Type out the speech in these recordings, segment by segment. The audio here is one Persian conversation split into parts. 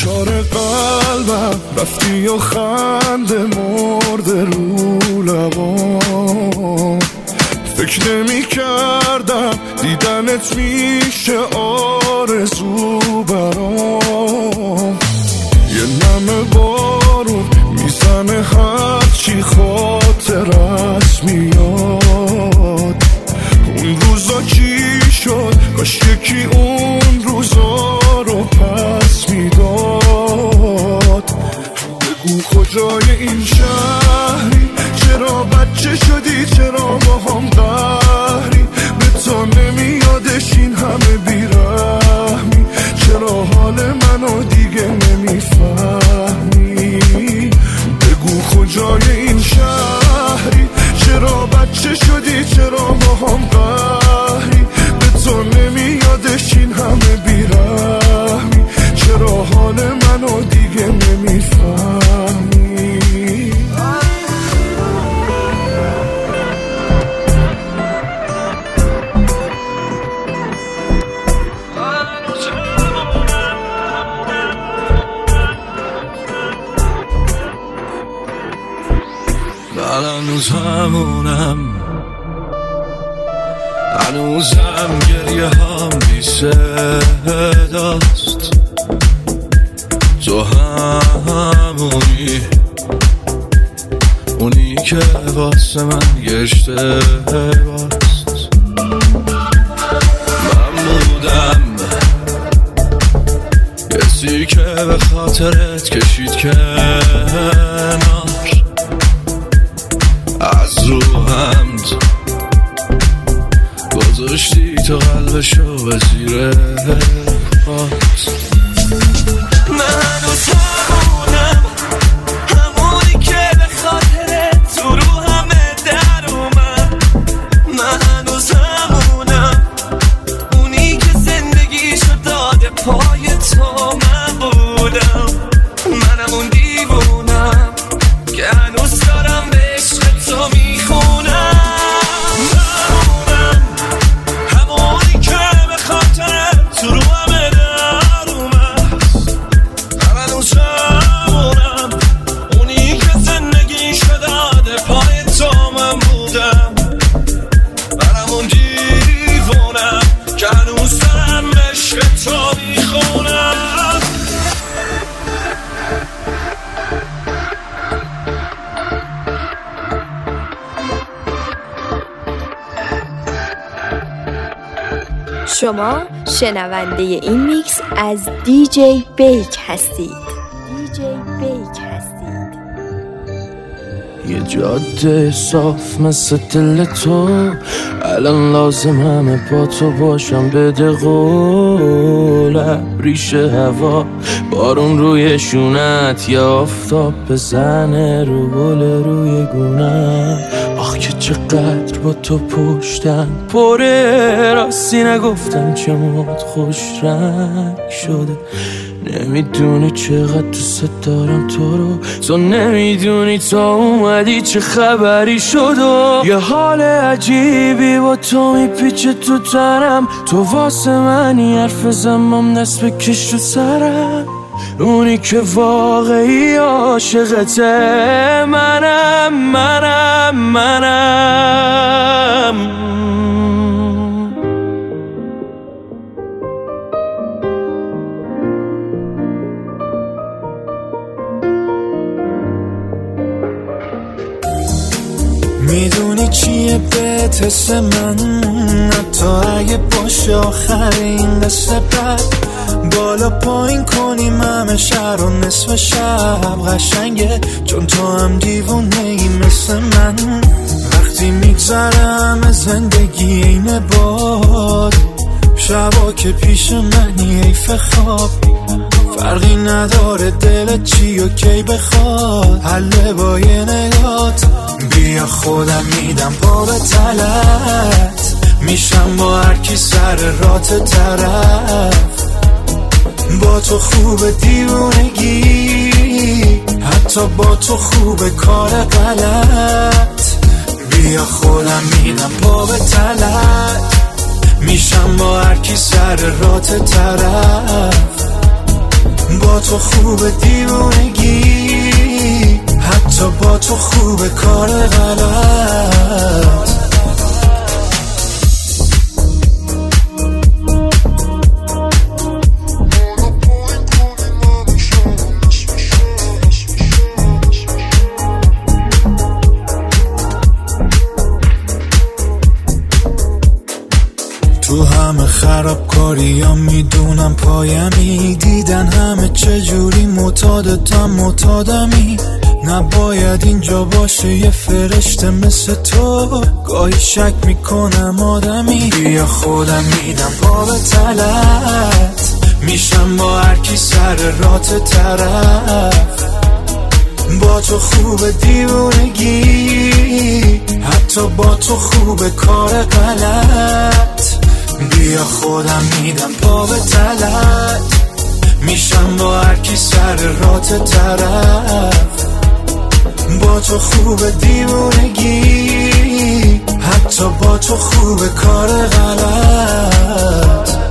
فشار قلبم رفتی و خنده مرده رو لبام. فکر نمی کردم دیدنت میشه آرزو برام. یه نم بارون میزنه هرچی خاطرت میاد. اون روزا چی شد؟ کاش یکی اون روزا رو پس میداد. بگو کجای این شهری؟ چرا بچه شدی؟ چرا با هم قهری؟ به تو نمیادش این همه بیرحمی؟ چرا حال منو دیگه نمیفهمی؟ بگو کجای این شهری؟ چرا بچه شدی؟ چرا با هم قهری؟ به تو نمیادش این همه بیرحمی؟ چرا حال منو دیگه نمیفهمی؟ هنوزم گریه هم بی صداست. تو همونی اونی که واسه من یه اشتباست. من بودم کسی که به خاطرت کشید کنار، از رو همد گذاشتی تو قلبشو به زیر پات. من هنوز همونم، همونی که به خاطرت تو رو همه در اومد. من هنوز همونم، اونی که زندگیشو داده پای تو. من بودم، منم اون دیوونم که هنوز دارم به عشق تو میخونم. شما شنونده این میکس از دیجی بیک هستید. یه جاده صاف مثل دل تو، الان لازم همه با تو باشم. بده قولم ریشه هوا، بارون روی شونت یا آفتاب بزنه رو گل روی گونه. آخ که چقدر با تو پشتم پره، راستی نگفتم چه موت خوش رنگ شده. نمیدونی چقدر دوست دارم تو رو، تو نمیدونی تا اومدی چه خبری شد. و یه حال عجیبی با تو میپیچه تو تنم، تو واسه منی حرف زمام دست بکش تو سرم. اونی که واقعی عاشقته منم. میدونی چیه بهت حس من، حتی اگه باشه آخر این قصه بد. بالا پایین کنیم همه شهر و نصف شب قشنگه، چون تو هم دیوونه ای مثل من. وقتی میگذرم از زندگی این باد، شبا که پیش منی حیف خواب. فرقی نداره دلت چی و کی بخواد، حله با یه نگات. بیا خودم میدم پا به تلت، میشم با هر کی سر رات طرف. با تو خوبه دیوونگی، حتی با تو خوبه کار غلط. بیا خودم میدم پا به تلت، میشم با هر کی سر رات طرف. با تو خوب دیوونگی، حتی با تو خوب کار غلط. تو همه خرابکاریام میدونم پایمی، دیدن همه چجوری معتادمی. نباید اینجا باشه یه فرشته مثل تو، گاهی شک میکنم آدمی. بیا خودم میدم پا به تلت، میشم با هر کی سر رات طرف. با تو خوب دیوونگی، حتی با تو خوب کار غلط. بیا خودم میدم پا به تلت، میشم با هر کی سر رات طرف. با تو خوب دیوونگی، حتی با تو خوب کار غلط.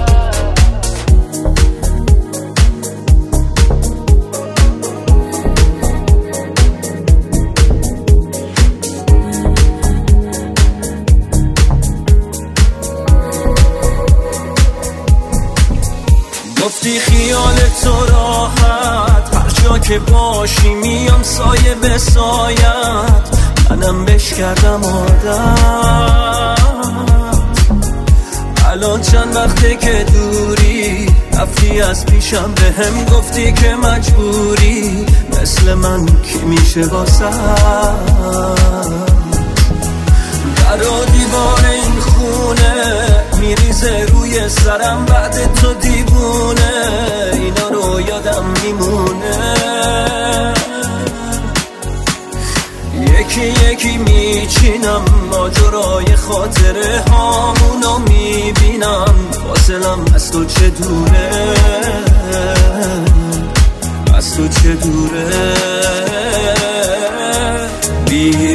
گفتی خیال تو راحت، هر جا که باشی میام سایه به سایت. منم بش کردم عادت، الان چند وقته که دوری، رفتی از پیشم به هم گفتی که مجبوری. مثل من کی میشه واسه در و دیوار این خونه میریزه روی سرم بعد تو دیوونه. اینا رو یادم میمونه، یکی یکی میچینم ماجرای خاطره هامونو میبینم. فاصلم از تو چه دوره، از تو چه دوره. بی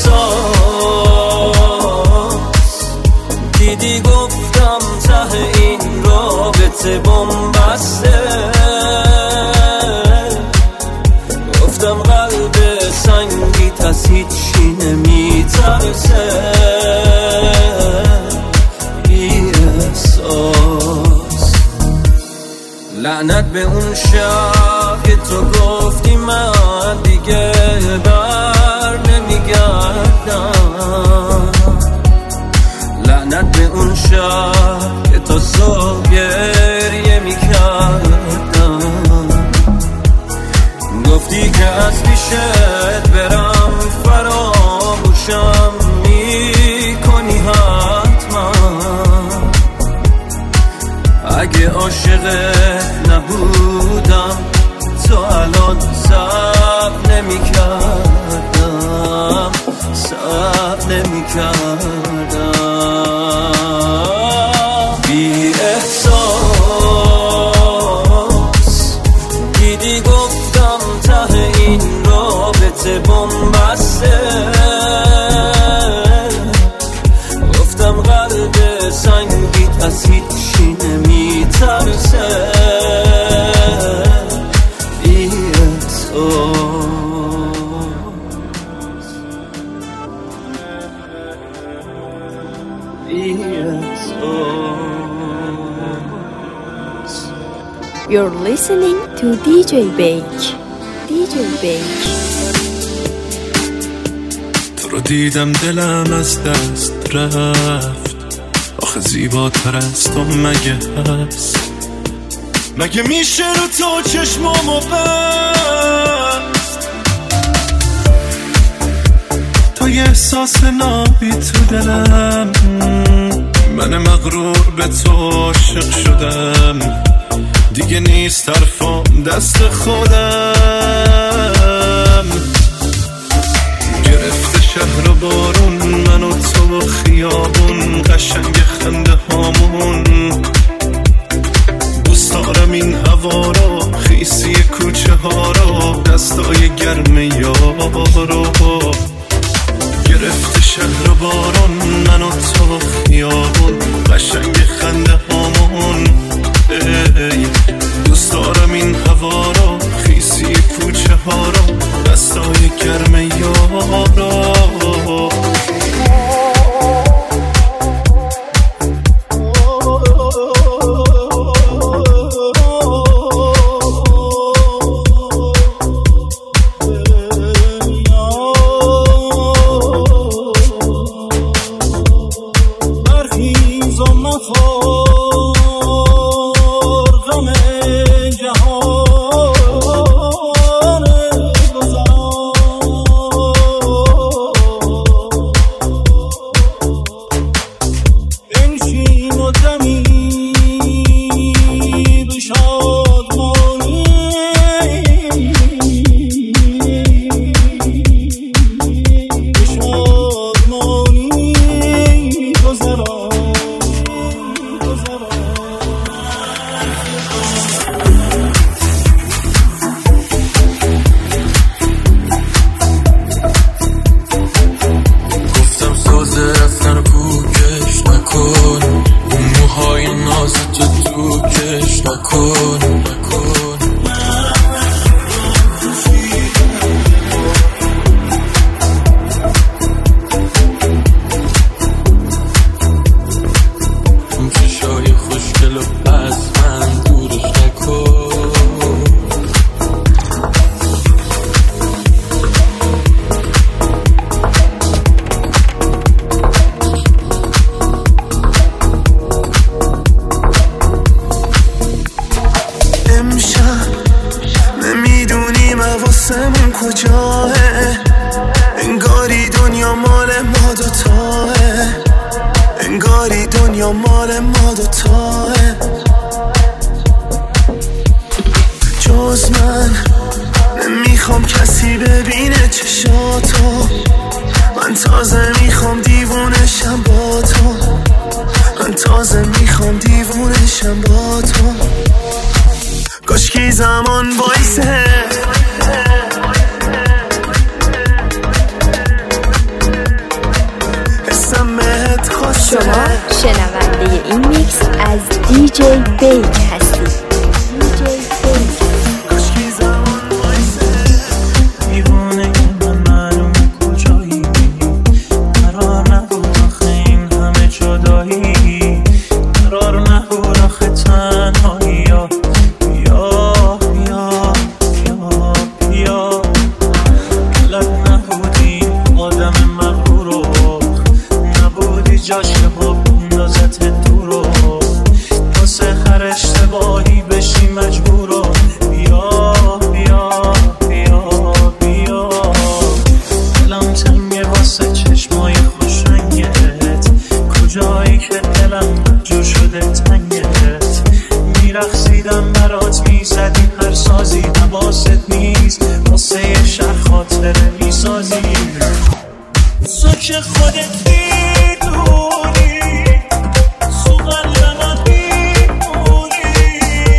احساس دیدی گفتم ته این رابطه بن‌بسته. گفتم قلب سنگیت از هیچی نمیترسه. بی احساس لعنت به اون شب که تو گفتی من دیگه بر نمیگردم. لعنت به اون شب که تا صبح گریه میکردم. گفتی که از پیشت برم فراموشم میکنی حتما. اگه عاشقت نبودم تو الان صبر نمیکردم، صبر نمیکردم. بی احساس دیدی گفتم ته این رابطه بن‌بسته. گفتم قلب سنگیت از هیچی نمیترسه. بی احساس You're listening to DJ Bake. DJ Bake. تو رو دیدم دلم از دست رفت، آخه زیباتر از تو مگه هست؟ مگه میشه رو تو چشمامو بست؟ تا یه احساس نابی تو دلم، من مغرور به تو عاشق شدم. دیگه نیست طرفم دست خودم. گرفته شهر و بارون، من و تو و خیابون، قشنگ خنده هامون. دوست دارم این هوا رو، خیسی کوچه ها رو، دستای گرم یارو. گرفته شهر و بارون، من و تو و خیابون، قشنگ خنده هامون. دوست دارم این هوا نکن. چشای خوشگل و از من دورش نکن. حواسمون کجاه، انگاری دنیا مال ما دوتاه، انگاری دنیا مال ما دوتاه. جز من نمیخوام کسی ببینه چشاتو، من تازه میخوام دیوونشم با تو، من تازه میخوام دیوونشم با تو. کاشکی زمان وایسه، شما شنونده این میکس از دیجی بیک هستی. دیوانه من معلوم کجایی، قرار نبود آخه این همه جدایی، قرار نبود آخه تنهایی. بیا بیا بیا بیا، دلت نبودی آدم مغرورو، نبودی جاش که با بندازت دورو، واسه هر اشتباهی بشی مجبورو. بیا بیا بیا بیا، دلم تنگه واسه چشمای خوشرنگت، کجایی که دلم جو شده تنگت. میرقصیدم برات میزدی هر سازی، نباست نیست واسه یه شهر خاطره میسازی. تو که خودت میدونی تو قلبم میمونی،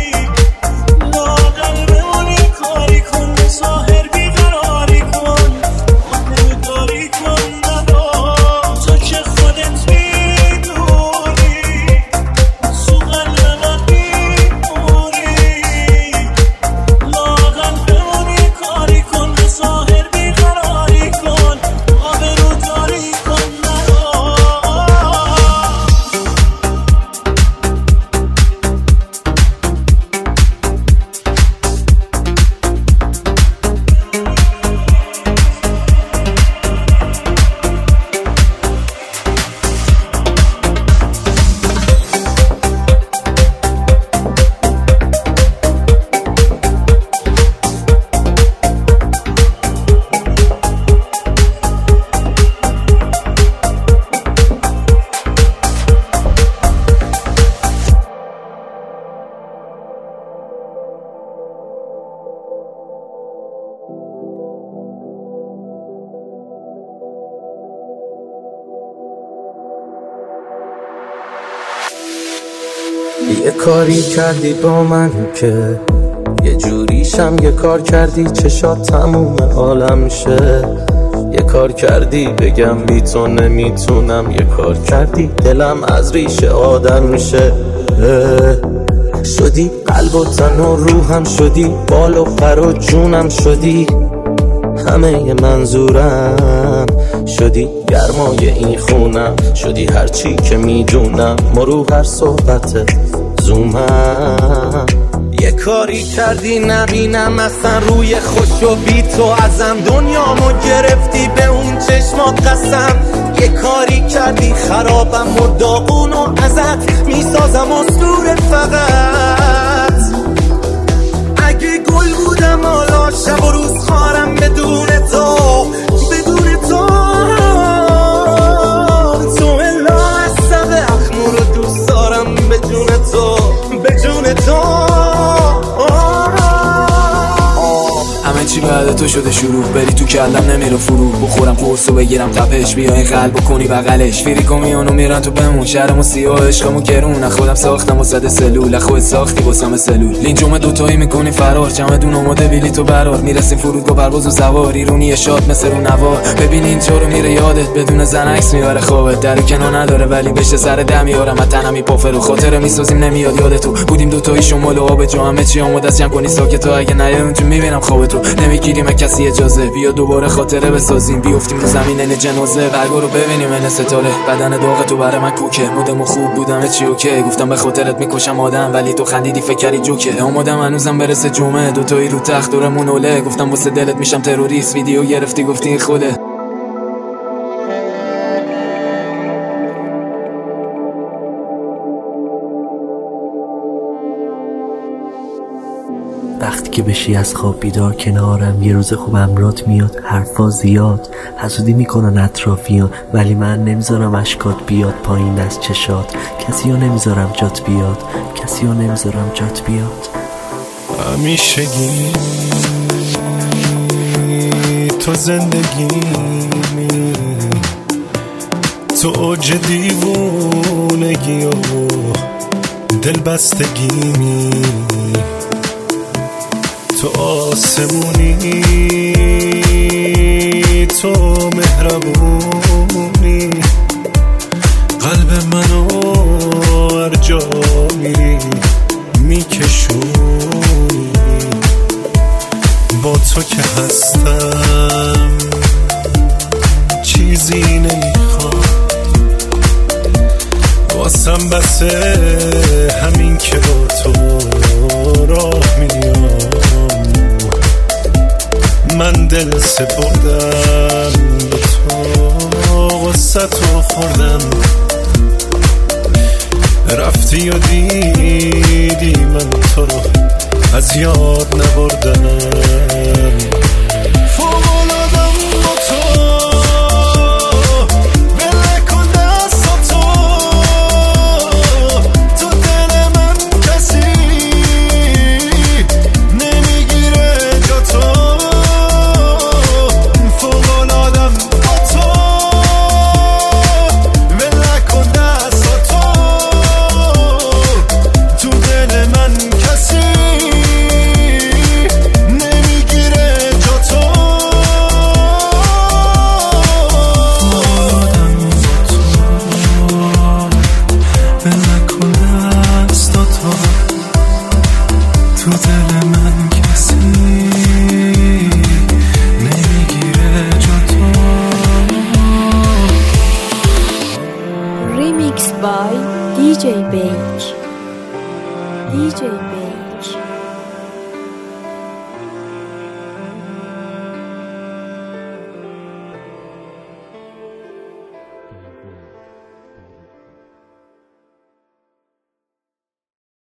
لاغر بمونی کاری کن، ظاهر بیقراری کن، نگاری کن ندا. تو که خودت میدونی تو قلبم میمونی، لاغر بمونی کاری کن، ظاهر بیقراری کن، آبروداری کن ندا. یه کاری کردی با من که یه جوریشم، یه کار کردی چشات تموم عالم شه. یه کار کردی بگم بی تو نمیتونم، یه کار کردی دلم از ریشه آدم میشه. شدی قلب و تن و روحم، شدی بال و پر و جونم، شدی همه منظورم، شدی گرمای این خونم، شدی هرچی که میدونم، مرو هر صحبت زومم. یه کاری کردی نبینم اصلا روی خوش و بی تو ازم، دنیامو گرفتی به اون چشمات قسم. یه کاری کردی خرابم و داغون و ازت میسازم اسطوره فقط. اگه گل بودم حالا شب و روز خارم بدون تو، بدون تو. تو الا عصب اخمو رو دوست دارم بدون تو، بدون تو. همه چی بعد تو شده شروع، بری تو کلم نمیره فرو، بخورم قرص و بگیرم تپش، بیا این قلب کنی بغلش، فریکو میانو میرن تو بمون، شهرمو سیاه عشقمو گرون، خودم ساختم و زده سلول، خودت ساختی واسم سلول، لینجوم دوتایی میکنی فرار، چمدون اومده بیلی تو برار، میرسیم فرودگاه پرواز و سوار، ایرونی شاد مثل رو نوار، ببین اینجا رو میره یادت، بدون زن عکس میاره خوابت، در کنار نداره ولی بشه سر دم میارم، تنم میپافه رو خاطره میسازیم نمیاد یاد تو، بودیم دوتایی شمال و آب جو، همه چی آماده است جمع کنی ساکت، اگه نیای اونجا میبینم خوابت رو، نمیگیریم کسی اجازه، بیا دوباره خاطره بسازیم، بیافتیم رو زمین این جنازه، برگو رو ببینیم این ستاره، بدن داغ تو برای من کوکه، مودم خوب بودم چی اوکی، گفتم به خاطرت میکشم آدم، ولی تو خندیدی فکر کردی جوکه، اومدم هنوزم برسه جمعه، دوتایی رو تخت دورمون اوله، گفتم واسه دلت میشم تروریست، ویدیو گرفتی گفتی این خوده. وقتی که بشی از خواب بیدار کنارم، یه روز خوب امرات میاد، حرفا زیاد، حسودی میکنن اطرافیان، ولی من نمیذارم اشکات بیاد پایین از چشات، کسی ها نمیذارم جات بیاد، کسی ها نمیذارم جات بیاد. همیشگی تو زندگی، تو اوج دیوونگی و دلبستگی، تو آسمونی، تو مهربونی، قلب منو هر جا میری میکشونی، با تو که هستم چیزی نمیخوام، واسم بسه همین که با تو راه میام، من دل سپردم به تو، قصتو خوردم، رفتی و دیدی من تو رو از یاد نبردم، فوق‌العاده‌ام با تو، بله کن دستاتو، تو دل من کسی نمیگیره جا تو، فوق‌العاده‌ام با تو، بله کن دستاتو، تو دل من کسی نمیگیره جا تو، بله کن دستاتو، تو دل من کسی نمیگیره جا تو. Remix by DJ Bake. DJ Bake.